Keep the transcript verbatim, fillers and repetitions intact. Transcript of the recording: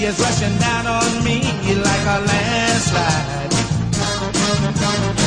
is rushing down on me like a landslide.